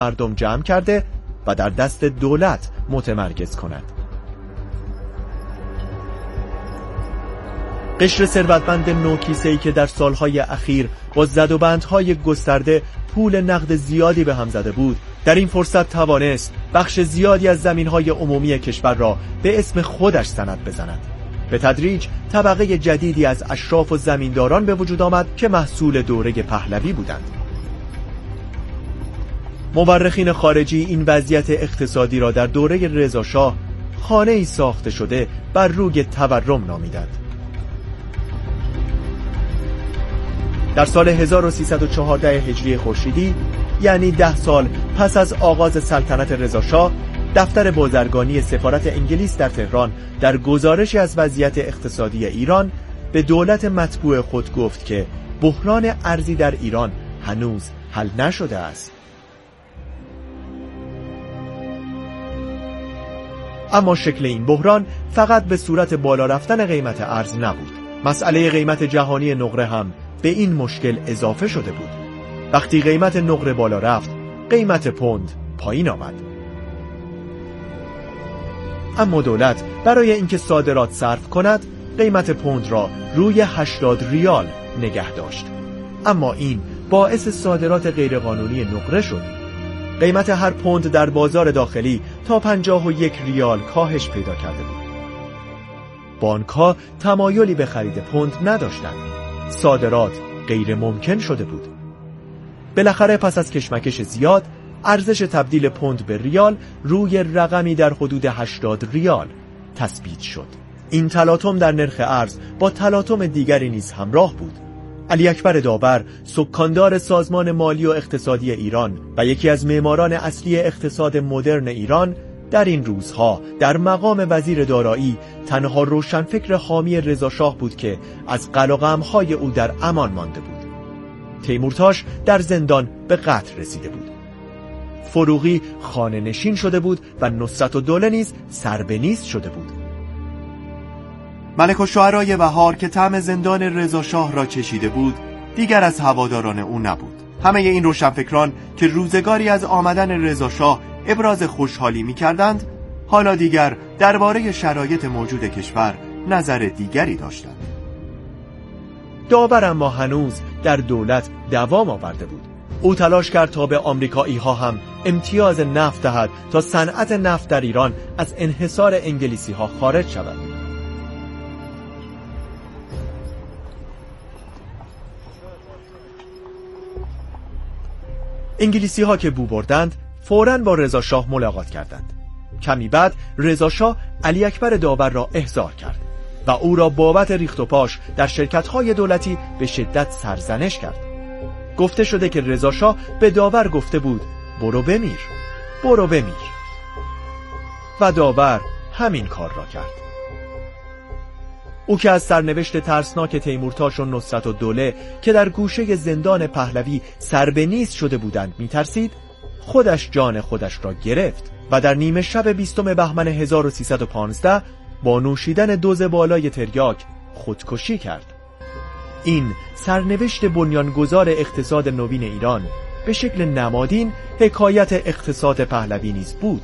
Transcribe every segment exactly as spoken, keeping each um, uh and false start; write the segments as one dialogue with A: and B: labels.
A: مردم جمع کرده و در دست دولت متمرکز کند. قشر ثروتمند نوکیسه‌ای که در سالهای اخیر با زدوبندهای گسترده پول نقد زیادی به هم زده بود، در این فرصت توانست بخش زیادی از زمینهای عمومی کشور را به اسم خودش سند بزند. به تدریج طبقه جدیدی از اشراف و زمینداران به وجود آمد که محصول دوره پهلوی بودند. مورخین خارجی این وضعیت اقتصادی را در دوره رضا شاه خانه‌ای ساخته شده بر روی تورم نامیدند. در سال هزار و سیصد و چهارده هجری خورشیدی، یعنی ده سال پس از آغاز سلطنت رضا شاه، دفتر بازرگانی سفارت انگلیس در تهران در گزارشی از وضعیت اقتصادی ایران به دولت مطبوع خود گفت که بحران ارزی در ایران هنوز حل نشده است. اما شکل این بحران فقط به صورت بالا رفتن قیمت ارز نبود. مسئله قیمت جهانی نقره هم به این مشکل اضافه شده بود. وقتی قیمت نقره بالا رفت، قیمت پوند پایین آمد. اما دولت برای اینکه صادرات صرف کند، قیمت پوند را روی هشتاد ریال نگه داشت. اما این باعث صادرات غیرقانونی نقره شد. قیمت هر پوند در بازار داخلی تا پنجاه و یک ریال کاهش پیدا کرده بود. بانک‌ها تمایلی به خرید پوند نداشتند. صادرات غیر ممکن شده بود. بالاخره پس از کشمکش زیاد، ارزش تبدیل پوند به ریال روی رقمی در حدود هشتاد ریال تثبیت شد. این تلاطم در نرخ ارز با تلاطم دیگری نیز همراه بود. علی اکبر داور، سکاندار سازمان مالی و اقتصادی ایران و یکی از معماران اصلی اقتصاد مدرن ایران، در این روزها در مقام وزیر دارایی تنها روشنفکر حامی رضا شاه بود که از قل و غم‌های او در امان مانده بود. تیمورتاش در زندان به قتل رسیده بود. فروغی خانه نشین شده بود و نصرت الدوله نیز سربنیست شده بود. ملک الشعرای بهار که طعم زندان رضا شاه را چشیده بود، دیگر از هواداران او نبود. همه این روشنفکران که روزگاری از آمدن رضا شاه ابراز خوشحالی می‌کردند، حالا دیگر درباره شرایط موجود کشور نظر دیگری داشتند. داور اما هنوز در دولت دوام آورده بود. او تلاش کرد تا به آمریکایی ها هم امتیاز نفت دهد تا صنعت نفت در ایران از انحصار انگلیسی ها خارج شود. انگلیسی ها که بو بردند فوراً با رضا شاه ملاقات کردند. کمی بعد رضا شاه علی اکبر داور را احضار کرد و او را بابت ریخت و پاش در شرکت‌های دولتی به شدت سرزنش کرد. گفته شده که رضا شاه به داور گفته بود برو بمیر، برو بمیر. و داور همین کار را کرد. او که از سرنوشت ترسناک تیمورتاش و نصرت الدوله که در گوشه زندان پهلوی سربنیست شده بودند میترسید، خودش جان خودش را گرفت و در نیمه شب بیستم بهمن هزار و سیصد و پانزده با نوشیدن دوز بالای تریاک خودکشی کرد. این سرنوشت بنیانگذار اقتصاد نوین ایران به شکل نمادین حکایت اقتصاد پهلوی نیز بود.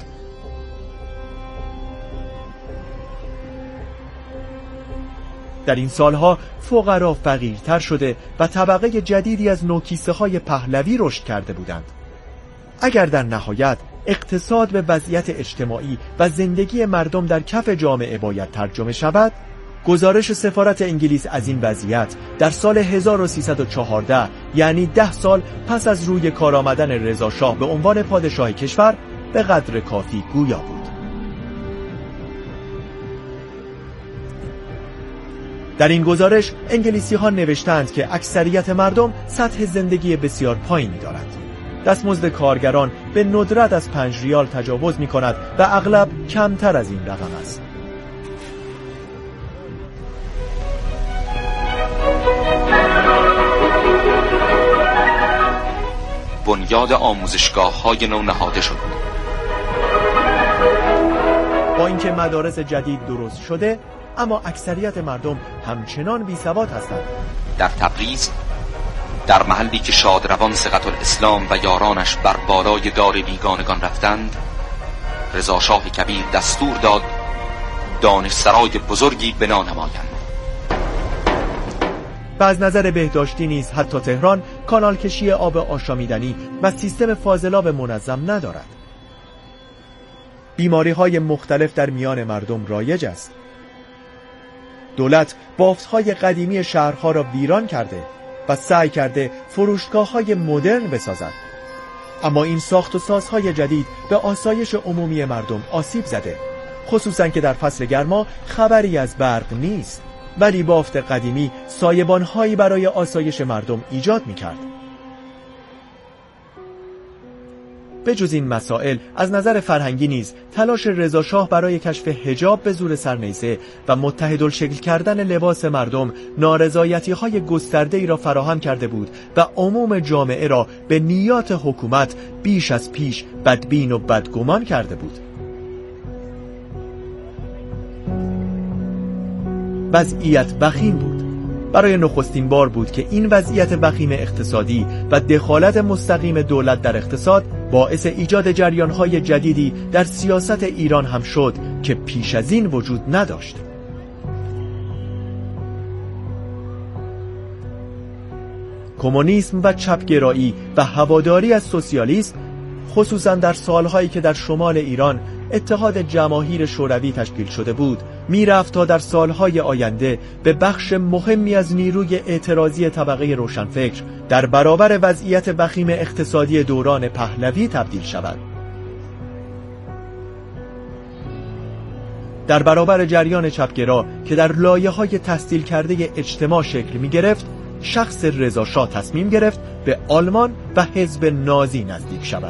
A: در این سالها فقرا فقیرتر شده و طبقه جدیدی از نوکیسه های پهلوی رشد کرده بودند. اگر در نهایت اقتصاد به وضعیت اجتماعی و زندگی مردم در کف جامعه باید ترجمه شود، گزارش سفارت انگلیس از این وضعیت در سال هزار و سیصد و چهارده، یعنی ده سال پس از روی کار آمدن رضا شاه به عنوان پادشاه کشور، به قدر کافی گویا بود. در این گزارش انگلیسی ها نوشتند که اکثریت مردم سطح زندگی بسیار پایینی دارند. دستمزد کارگران به ندرت از پنج ریال تجاوز می کند و اغلب کمتر از این رقم است.
B: بنیاد آموزشگاه‌های نو نهاده شد.
A: با اینکه مدارس جدید درست شده، اما اکثریت مردم همچنان بی‌سواد هستند.
B: در تبریز در محلی که شادروان ثقت الاسلام و یارانش بر بالای دار بیگانگان رفتند، رضا شاه کبیر دستور داد دانشسرای بزرگی بنا نمایند.
A: و از نظر بهداشتی نیز حتی تهران کانال کشی آب آشامیدنی و سیستم فاضلاب منظم ندارد. بیماری‌های مختلف در میان مردم رایج است. دولت بافت‌های قدیمی شهرها را ویران کرده و سعی کرده فروشگاه‌های مدرن بسازد. اما این ساخت و سازهای جدید به آسایش عمومی مردم آسیب زده، خصوصا که در فصل گرما خبری از برق نیست، ولی بافت قدیمی سایبان‌هایی برای آسایش مردم ایجاد می‌کرد. به جز این مسائل، از نظر فرهنگی نیز تلاش رضا شاه برای کشف حجاب به زور سرنیزه و متحدالشکل کردن لباس مردم نارضایتی‌های گسترده‌ای را فراهم کرده بود و عموم جامعه را به نیات حکومت بیش از پیش بدبین و بدگمان کرده بود. وضعیت وخیم بود. برای نخستین بار بود که این وضعیت وخیم اقتصادی و دخالت مستقیم دولت در اقتصاد باعث ایجاد جریان‌های جدیدی در سیاست ایران هم شد که پیش از این وجود نداشت. کمونیسم و چپگرایی و هواداری از سوسیالیسم، خصوصا در سالهایی که در شمال ایران اتحاد جماهیر شوروی تشکیل شده بود، میرفت تا در سالهای آینده به بخش مهمی از نیروی اعتراضی طبقه روشنفکر در برابر وضعیت وخیم اقتصادی دوران پهلوی تبدیل شود. در برابر جریان چپگرا که در لایه‌های تسطیل کرده اجتماع شکل می‌گرفت، شخص رضا شاه تصمیم گرفت به آلمان و حزب نازی نزدیک شود.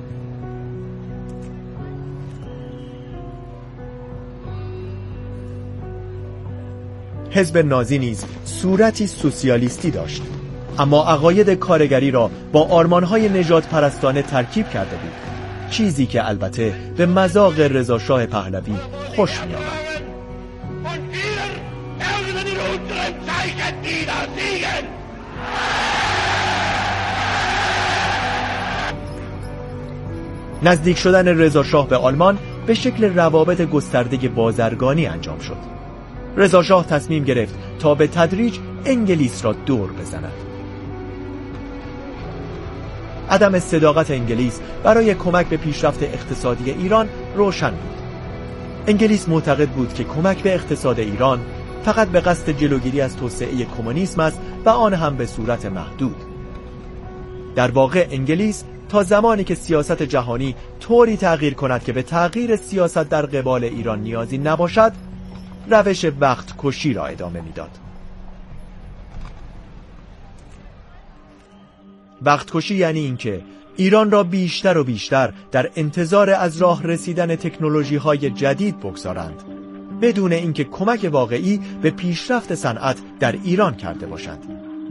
A: حزب نازی نیز صورتی سوسیالیستی داشت، اما عقاید کارگری را با آرمان‌های نژاد پرستانه ترکیب کرده بود، چیزی که البته به مذاق رضا شاه پهلوی خوش می‌آمد. نزدیک شدن رضا شاه به آلمان به شکل روابط گسترده بازرگانی انجام شد. رضا شاه تصمیم گرفت تا به تدریج انگلیس را دور بزند. عدم صداقت انگلیس برای کمک به پیشرفت اقتصادی ایران روشن بود. انگلیس معتقد بود که کمک به اقتصاد ایران فقط به قصد جلوگیری از توسعه کمونیسم است و آن هم به صورت محدود. در واقع انگلیس تا زمانی که سیاست جهانی طوری تغییر کند که به تغییر سیاست در قبال ایران نیازی نباشد، روش وقت کشی را ادامه میداد. وقت کشی یعنی اینکه ایران را بیشتر و بیشتر در انتظار از راه رسیدن تکنولوژی های جدید بگذارند، بدون اینکه کمک واقعی به پیشرفت صنعت در ایران کرده باشند.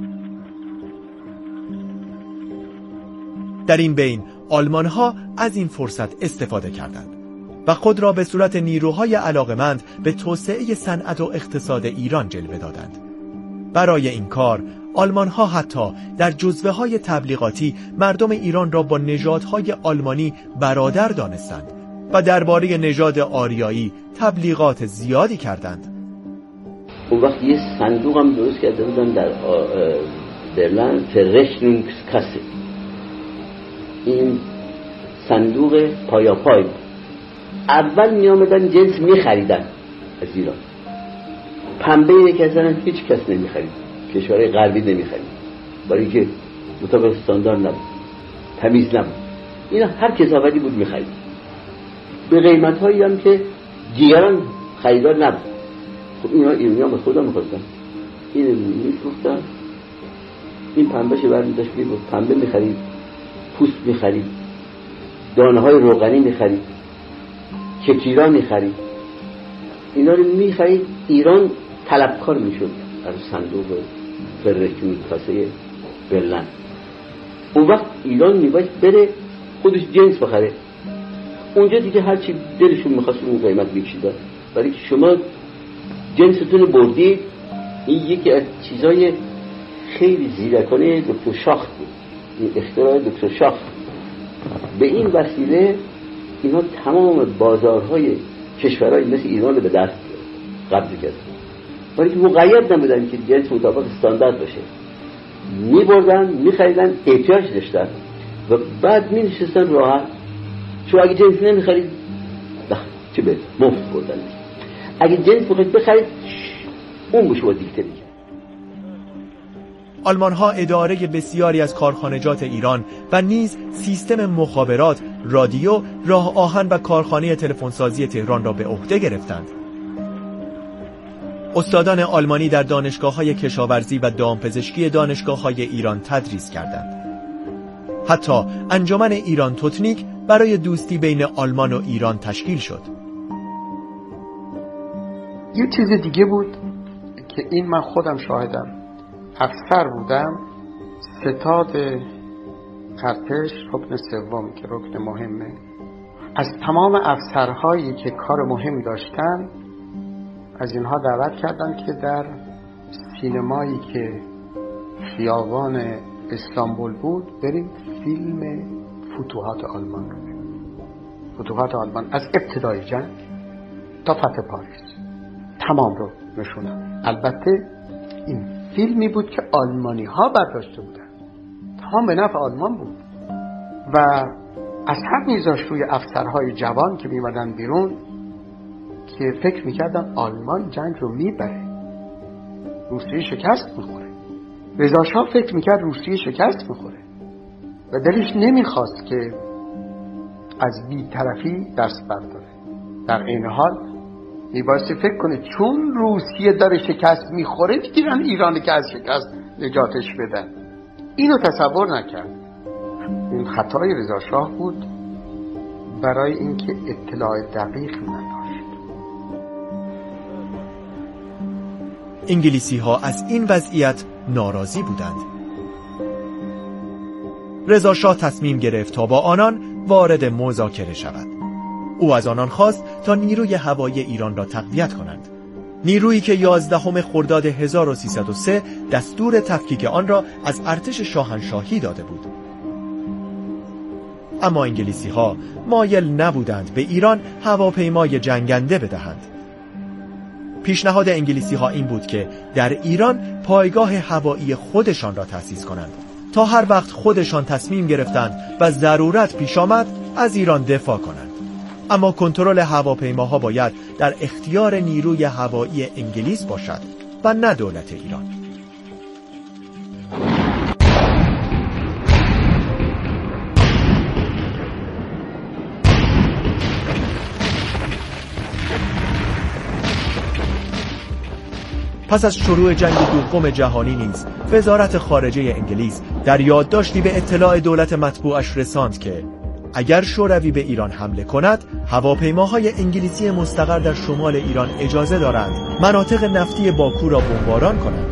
A: در این بین آلمان ها از این فرصت استفاده کردند و خود را به صورت نیروهای علاقمند به توسعه صنعت و اقتصاد ایران جلوه دادند. برای این کار آلمان ها حتی در جزوه های تبلیغاتی مردم ایران را با نژادهای آلمانی برادر دانستند و درباره نژاد آریایی تبلیغات زیادی کردند.
C: اون وقت یه صندوق هم درست کرده بودن در برلین، فرشنونگskase. این صندوق پایاپای بود. اول می آمدن جنس می خریدن از ایران. پنبه یک اصلا هیچ کس نمی خرید، کشورهای غربی نمی خرید، برای که مطابق استاندارد نبود، تمیز نبود. اینا هر کسافتی بود می خرید، به قیمت هایی هم که دیگران خریدار نبود. خب اینا ایرانی هم به خدا می خواستن، این می فروختن. این پنبه شه برمی داشت می بود، پنبه می خرید، پوست می خرید، دانه های روغنی می خرید، کتیرا می خرید. اینا رو می خرید. ایران طلبکار می شد از صندوق فرشنونگskase برلین. اون وقت ایران می باید بره خودش جنس بخره، اونجا دیگه هرچی دلشون میخواست اون قیمت بکشیدن. ولی که شما جنستون بردید، این یکی از چیزای خیلی زیرکانه دکتر شاخت بود، این اختراع دکتر شاخت. به این وسیله اینا تمام بازارهای کشورهای مثل ایران به دست قبض کردن، ولی که مقید نبودن که جنس مطابق استاندارد باشه. می بردن می خریدن، احتیاج داشتن و بعد می نشستن راحت. چون اگه جنس نمی خرید چه بهت مفت بردن، اگه جنس بخواید بخرید اون به شما دیکته می‌کرد.
A: آلمان ها اداره بسیاری از کارخانجات ایران و نیز سیستم مخابرات، رادیو، راه آهن و کارخانه تلفن‌سازی تهران را به عهده گرفتند. استادان آلمانی در دانشگاه‌های کشاورزی و دامپزشکی دانشگاه‌های ایران تدریس کردند. حتی انجمن ایران توتنیک برای دوستی بین آلمان و ایران تشکیل شد.
D: یه چیز دیگه بود که این من خودم شاهدم، افسر بودم، ستاد ارتش رکن سوم که رکن مهمه، از تمام افسرهایی که کار مهم داشتن از اینها دعوت کردن که در سینمایی که خیابان استانبول بود بریم فیلم فتوحات آلمان رو ببینیم. فتوحات آلمان از ابتدای جنگ تا فتح پاریس تمام رو نشونم. البته این فیلمی بود که آلمانی ها برداشته بودن، تمام به نفع آلمان بود و از هم میذاشت روی افسرهای جوان که میمدن بیرون که فکر میکردن آلمان جنگ رو میبره، روسیه شکست میخوره. رضا شاه فکر میکرد روسیه شکست میخوره و دلش نمیخواست که از بی‌طرفی دست برداره. در این حال میبایستی فکر کنه چون روسیه داره شکست میخوره میگیرن ایرانی که از شکست نجاتش بدن. اینو تصور نکرد. این خطای رضا شاه بود برای اینکه اطلاع دقیق نداشت.
A: انگلیسی ها از این وضعیت ناراضی بودند. رضا شاه تصمیم گرفت تا با آنان وارد مذاکره شود. او از آنان خواست تا نیروی هوایی ایران را تقویت کنند. نیرویی که یازدهم خرداد هزار و سیصد و سه دستور تفکیک آن را از ارتش شاهنشاهی داده بود. اما انگلیسی ها مایل نبودند به ایران هواپیمای جنگنده بدهند. پیشنهاد انگلیسی ها این بود که در ایران پایگاه هوایی خودشان را تأسیس کنند تا هر وقت خودشان تصمیم گرفتند و ضرورت پیش آمد از ایران دفاع کنند. اما کنترل هواپیماها باید در اختیار نیروی هوایی انگلیس باشد و نه دولت ایران. پس از شروع جنگ دوم جهانی نیز وزارت خارجه انگلیس در یادداشتی به اطلاع دولت مطبوعش رساند که اگر شوروی به ایران حمله کند، هواپیماهای انگلیسی مستقر در شمال ایران اجازه دارند مناطق نفتی باکو را بمباران کنند.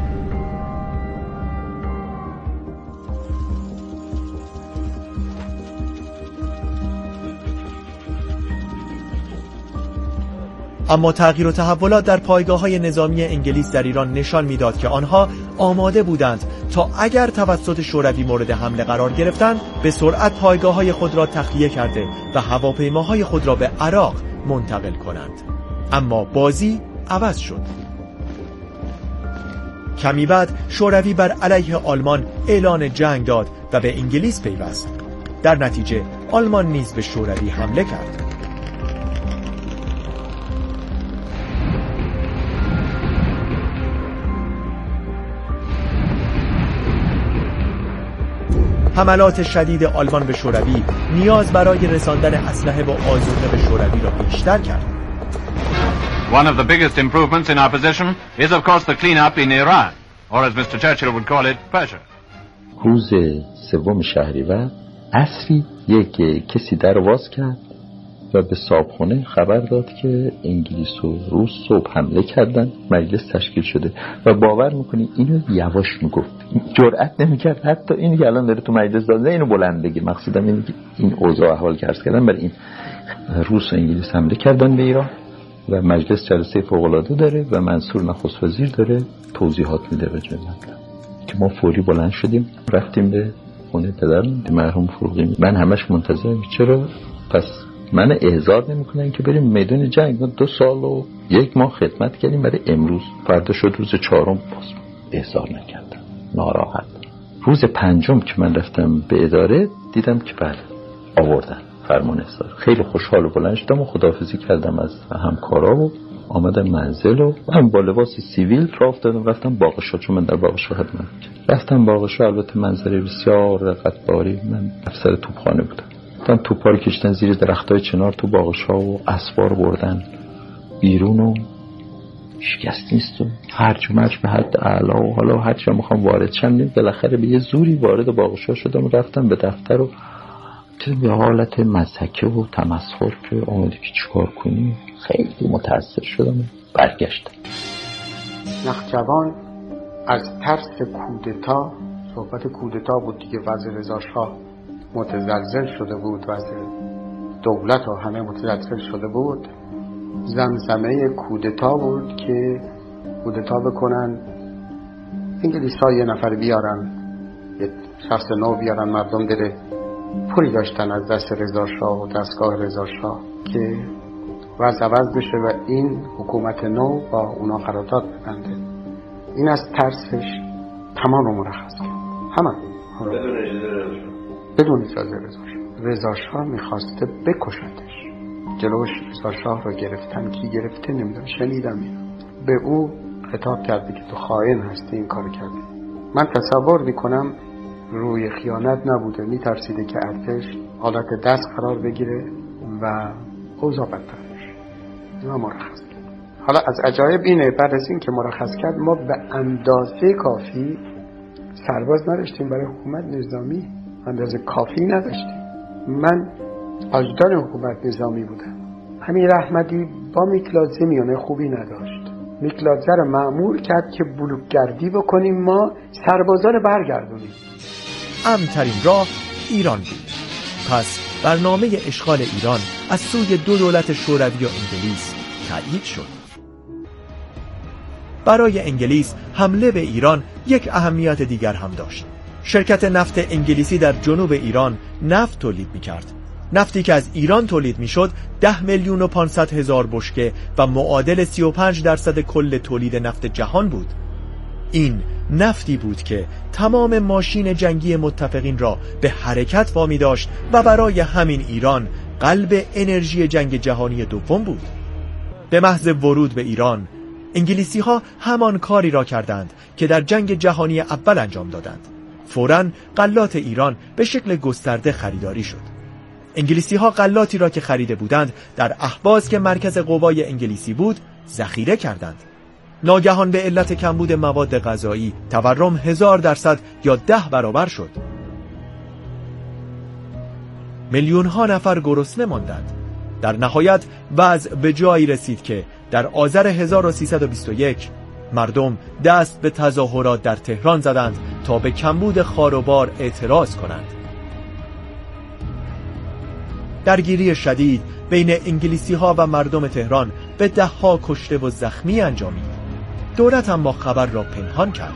A: اما تغییر و تحولات در پایگاه‌های نظامی انگلیس در ایران نشان می‌داد که آنها آماده بودند تا اگر توسط شوروی مورد حمله قرار گرفتند به سرعت پایگاه‌های خود را تخلیه کرده و هواپیماهای خود را به عراق منتقل کنند. اما بازی عوض شد. کمی بعد شوروی بر علیه آلمان اعلان جنگ داد و به انگلیس پیوست. در نتیجه آلمان نیز به شوروی حمله کرد. حملات شدید آلمان به شوروی نیاز برای رساندن اسلحه و آذوقه به شوروی را بیشتر کرد.
E: One of the biggest improvements in our position is of course the clean-up in Iran, or as Mister Churchill would call it, Persia.
F: روز سوم شهریور عصری یک کسی در واز کرد و به صاحبخانه خبر داد که انگلیس و روس صبح حمله کردن، مجلس تشکیل شده و باور میکنی اینو یواش میگفت، جرئت نمیکرد حتی اینی که الان داره تو مجلس داده اینو بلند بگه. مقصودم اینه که این اوضاع احوال که عرض کردن برای این روس و انگلیس حمله کردن به ایران و مجلس جلسه فوق‌العاده داره و منصور نخست وزیر داره توضیحات میده به جای مطلب. که ما فوری بلند شدیم رفتیم به خونه پدرم مرحوم فروغی. من همش منتظرم چرا پس من احضار نمیکنن که بریم میدان جنگ. ما دو سال و یک ماه خدمت کردیم برای امروز. فردا شد روز چهارم باز احضار نکردم، ناراحت. روز پنجم که من رفتم به اداره دیدم که بله آوردن فرمان احضار. خیلی خوشحال و بلند شدم و خداحافظی کردم از همکارا و آمدم منزل و من با لباس سیویل راه افتادم رفتم باغشا، چون من در باغشا خدمت کردم. رفتم باغشا، البته منظره بسیار رقتباری. من افسر توپخانه بودم. رفتم توپا رو کشتن زیر درختای چنار تو باغشا و اسوار بردن بیرون و شکست نیست و هرچ مرچ به حد اعلا و حالا هرچی میخوام وارد شم بالاخره به یه زوری وارد باغشا شدم و رفتم به دفتر و به حالت مضحکه و تمسخر که آمده که چیکار کنی. خیلی متأثر شدم و برگشتم.
D: نخجوان از ترس کودتا، صحبت کودتا بود دیگه، وضع رضا شاه متزلزل شده بود، وضع دولت و همه متزلزل شده بود. زمزمه کودتا بود که کودتا بکنن، انگلیس ها یه نفر بیارن، یه شخص نو بیارن، مردم داره پولی داشتن از دست رضا شاه و دستگاه رضا شاه که وضع عوض بشه و این حکومت نو با اونا قرارداد ببنده. این از ترسش تمام رو مرخص کرد، همه بدون اجازه رضا شاه. رضا شاه میخواسته بکشتش، جلوش رضا شاه رو گرفتن. کی گرفته نمیدونم، شنیدم اینو. به او خطاب کرده که تو خائن هستی، این کار کردی. من تصور میکنم روی خیانت نبوده، میترسیده که ارتش حالت دست قرار بگیره و اوضاع بدتر بشه. ما مرخص کرد. حالا از عجایب اینه بعد از این که مرخص کرد ما به اندازه کافی سرباز نداشتیم برای حکومت نظامی، اندازه کافی نداشتیم. من اجدان حکومت نظامی بودم. امیر احمدی با میکلادزه میانه خوبی نداشت. میکلادزه رو مأمور کرد که بلوکگردی بکنیم، ما سربازا رو برگردونیم.
A: امن‌ترین راه ایران بود. پس برنامه اشغال ایران از سوی دو دولت شوروی و انگلیس تایید شد. برای انگلیس حمله به ایران یک اهمیت دیگر هم داشت. شرکت نفت انگلیسی در جنوب ایران نفت تولید می‌کرد. نفتی که از ایران تولید می‌شد ده میلیون و پانصد هزار بشکه و معادل سی و پنج درصد کل تولید نفت جهان بود. این نفتی بود که تمام ماشین جنگی متفقین را به حرکت وامی داشت و برای همین ایران قلب انرژی جنگ جهانی دوم بود. به محض ورود به ایران انگلیسی ها همان کاری را کردند که در جنگ جهانی اول انجام دادند. فوراً غلات ایران به شکل گسترده خریداری شد. انگلیسی ها غلاتی را که خریده بودند در اهواز که مرکز قوای انگلیسی بود ذخیره کردند. ناگهان به علت کمبود مواد غذایی تورم هزار درصد یا ده برابر شد. میلیون ها نفر گرسنه ماندند. در نهایت وضع به جایی رسید که در آذر هزار و سیصد و بیست و یک مردم دست به تظاهرات در تهران زدند تا به کمبود خاروبار اعتراض کنند. درگیری شدید بین انگلیسی ها و مردم تهران به ده ها کشته و زخمی انجامید. دولت اما خبر را پنهان کرد.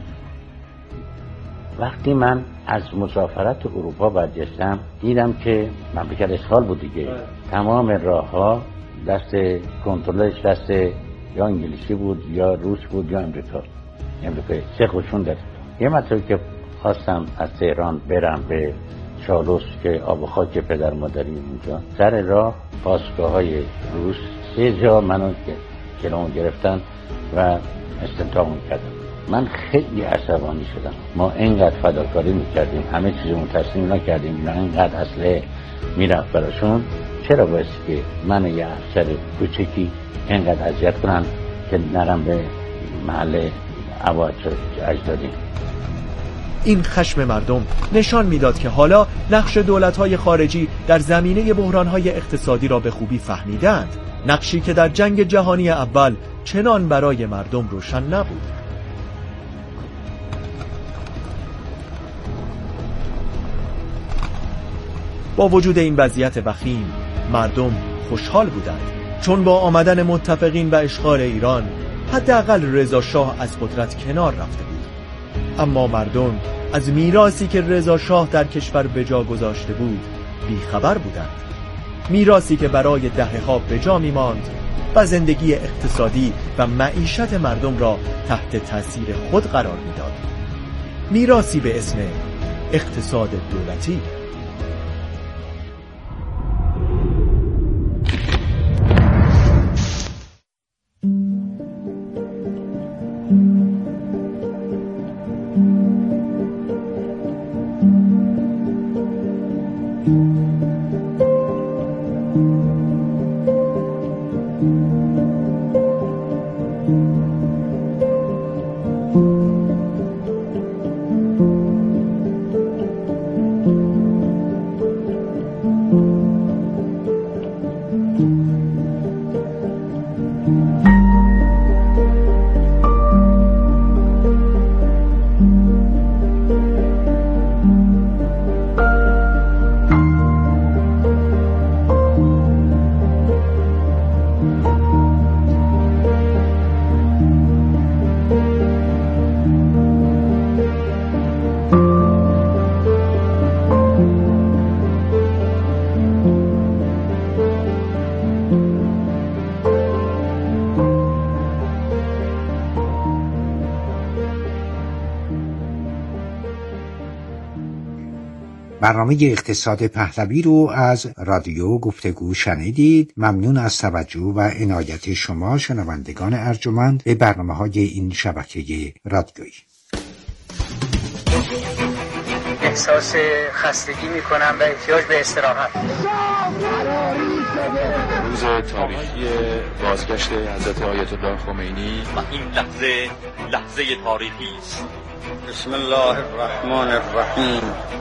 G: وقتی من از مسافرت اروپا برگشتم دیدم که مملکت اشغال بود دیگه. تمام راه ها دست کنترلش دست یا انگلیسی بود یا روس بود یا امریکا. امریکا سه خوشون دست. یه مطلبی که خواستم از تهران برم به چالوس که آب و خاک پدر مادری اونجا، سر راه پاسگاه های روس سه جا منو کلامو گرفتن و استنتاق میکردم. من خیلی عصبانی شدم. ما اینقدر فداکاری میکردیم، همه چیزمون تسلیم نکردیم، اینا اینقدر اصله میرفت براشون، چرا باید که من یه افسر کوچکی اینقدر اذیت کنن که نرم به محل عواج اجدادی.
A: این خشم مردم نشان میداد که حالا نقش دولت‌های خارجی در زمینه بحران‌های اقتصادی را به خوبی فهمیدند، نقشی که در جنگ جهانی اول چنان برای مردم روشن نبود. با وجود این وضعیت وخیم مردم خوشحال بودند، چون با آمدن متفقین و اشغال ایران حداقل رضا شاه از قدرت کنار رفته بود. اما مردم از میراثی که رضا شاه در کشور به جا گذاشته بود بیخبر بودند. میراثی که برای دهه‌ها به جا می‌ماند و زندگی اقتصادی و معیشت مردم را تحت تاثیر خود قرار می‌داد. میراثی به اسم اقتصاد دولتی.
H: برنامه اقتصاد پهلوی رو از رادیو گفتگو شنیدید. ممنون از توجه و عنایت شما شنوندگان ارجمند به برنامه‌های این شبکه رادیویی.
I: احساس خستگی می‌کنم و احتیاج به استراحت.
J: روز تاریخی بازگشت حضرت آیت الله خمینی
K: و این لحظه لحظه تاریخی است.
L: بسم الله الرحمن الرحیم.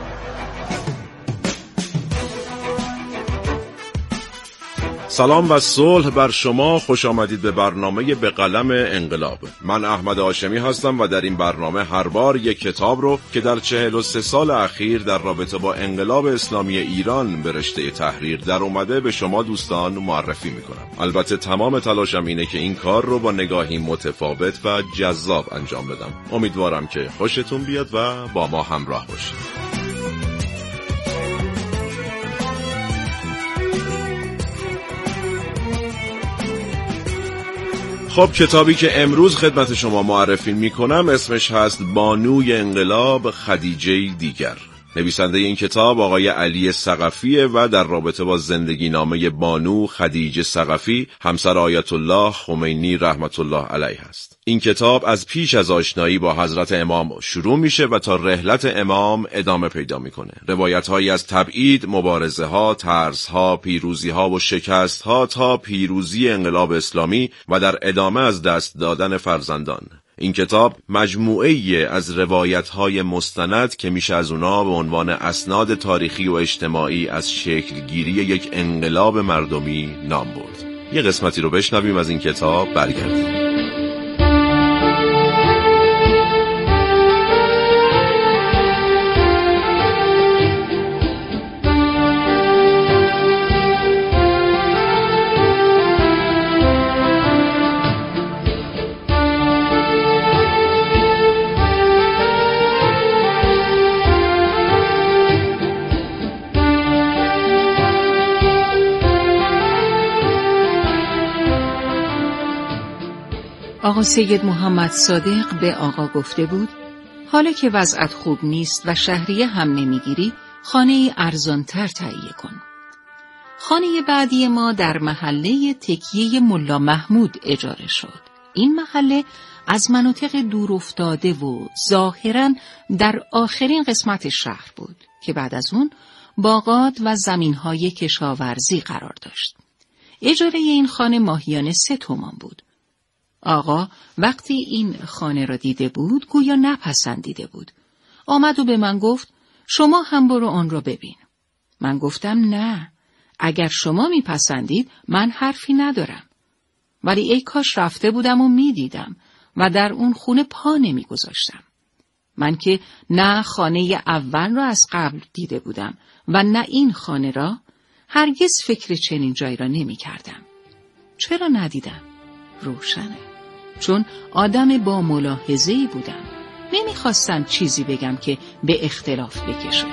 M: سلام و صلح بر شما، خوش آمدید به برنامه به قلم انقلاب. من احمد هاشمی هستم و در این برنامه هر بار یک کتاب رو که در چهل و سه سال اخیر در رابطه با انقلاب اسلامی ایران به رشته تحریر در اومده به شما دوستان معرفی میکنم. البته تمام تلاشم اینه که این کار رو با نگاهی متفاوت و جذاب انجام بدم. امیدوارم که خوشتون بیاد و با ما همراه باشید. خب کتابی که امروز خدمت شما معرفی میکنم اسمش هست بانوی انقلاب، خدیجه دیگر. نویسنده این کتاب آقای علی ثقفیه و در رابطه با زندگی نامه بانو خدیجه ثقفی همسر آیت الله خمینی رحمت الله علیه است. این کتاب از پیش از آشنایی با حضرت امام شروع میشه و تا رحلت امام ادامه پیدا میکنه. روایت‌هایی از تبعید، مبارزه‌ها، ترس‌ها، پیروزی‌ها و شکست‌ها تا پیروزی انقلاب اسلامی و در ادامه از دست دادن فرزندان. این کتاب مجموعه‌ای از روایت‌های مستند که میشه از اونا به عنوان اسناد تاریخی و اجتماعی از شکلگیری یک انقلاب مردمی نام برد. یه قسمتی رو بشنویم از این کتاب، برگردیم.
N: آقا سید محمد صادق به آقا گفته بود حالا که وضعت خوب نیست و شهریه هم نمیگیری خانه ارزانتر تهیه کن. خانه بعدی ما در محله تکیه ملا محمود اجاره شد. این محله از مناطق دور افتاده و ظاهراً در آخرین قسمت شهر بود که بعد از اون باغات و زمینهای کشاورزی قرار داشت. اجاره این خانه ماهیانه سه تومان بود. آقا وقتی این خانه را دیده بود گویا نپسندیده بود. آمد و به من گفت شما هم برو آن را ببین. من گفتم نه، اگر شما میپسندید من حرفی ندارم. ولی ای کاش رفته بودم و میدیدم و در اون خونه پا نمیگذاشتم. من که نه خانه اول را از قبل دیده بودم و نه این خانه را، هرگز فکر چنین جایی را نمی کردم. چرا ندیدم؟ روشنه. چون آدم با ملاحظه‌ای بودم. نمیخواستم چیزی بگم که به اختلاف بکشه.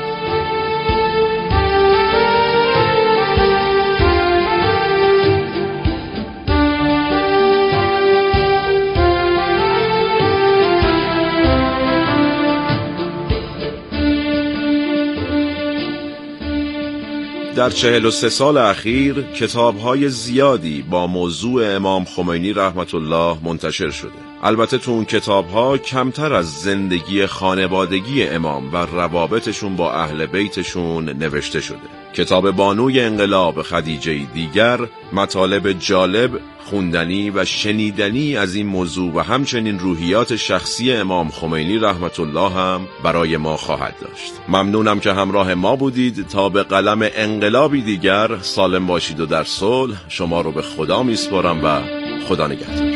M: در چهل و سه سال اخیر کتاب‌های زیادی با موضوع امام خمینی رحمت الله منتشر شده. البته تو اون کتاب‌ها کمتر از زندگی خانوادگی امام و روابطشون با اهل بیتشون نوشته شده. کتاب بانوی انقلاب خدیجه دیگر مطالب جالب، خوندنی و شنیدنی از این موضوع و همچنین روحیات شخصی امام خمینی رحمت الله هم برای ما خواهد داشت. ممنونم که همراه ما بودید. تا به قلم انقلابی دیگر سالم باشید و در صلح. شما رو به خدا میسپارم و خدا نگهدار.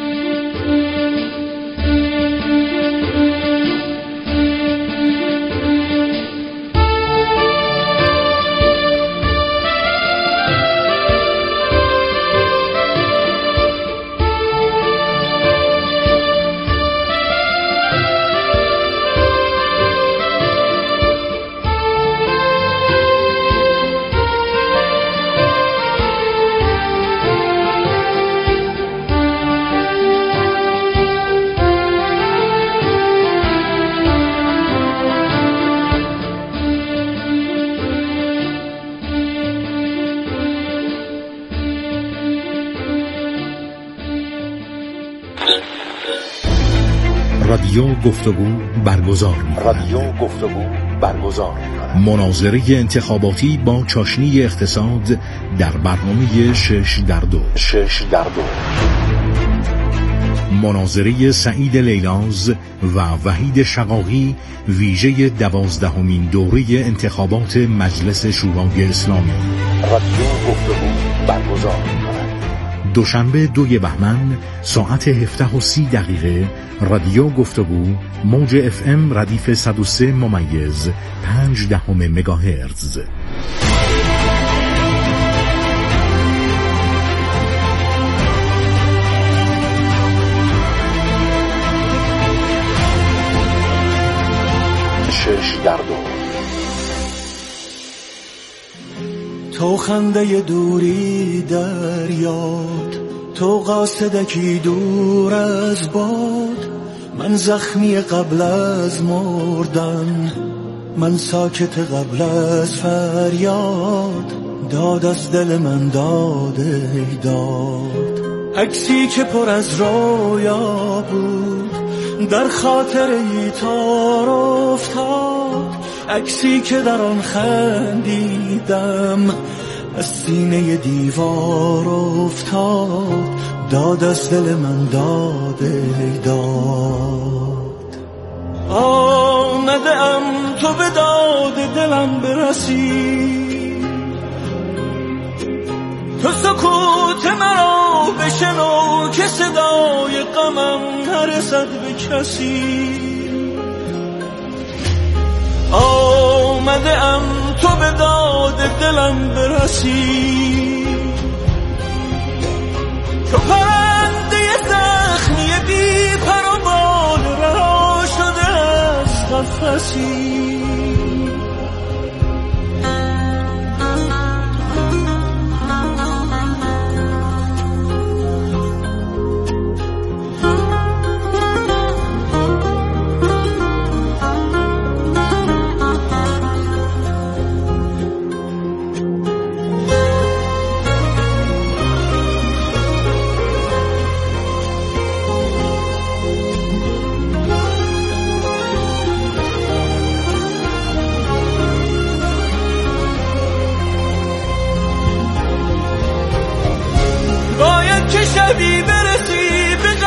O: رادیو گفتگو برگزار می رادیو گفتگو برگزار می مناظره انتخاباتی با چاشنی اقتصاد در برنامه شش در دو شش در دو مناظره سعید لیلاز و وحید شقاقی ویژه دوازدهمین دوره انتخابات مجلس شورای اسلامی. رادیو گفتگو برگزار می دوشنبه دوی بهمن ساعت هفده و سی دقیقه رادیو گفتگو موج اف ام ردیف صد و سه ممیز پنج دهم مگاهرتز. شش در دو.
P: تو خنده دوری در یاد، تو قاصدکی دور از باد، من زخمی قبل از مردن، من ساکت قبل از فریاد، داد از دل من داد ای داد. عکسی که پر از رویا بود در خاطر ای تار افتاد، عکسی که در آن خندیدم از سینه دیوار افتاد، داد از دل من داد ای داد. آمده ام تو به داد دلم برسی، تو سکوت مرا بشنو که صدای غمم نرسد به کسی. آمده ام تو به داد دلم برسی، تو پرنده زخمی بی پر و بال رها شده از قفسی. شبی برسی به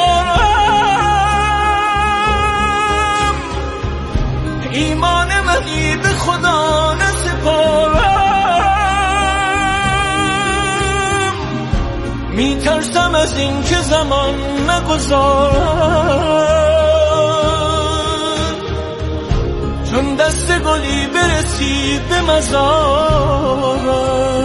P: قرارم، ایمان منی به خدا نسپارم، میترسم از این که زمان نگذارم، چون دست گلی برسی به مزارم.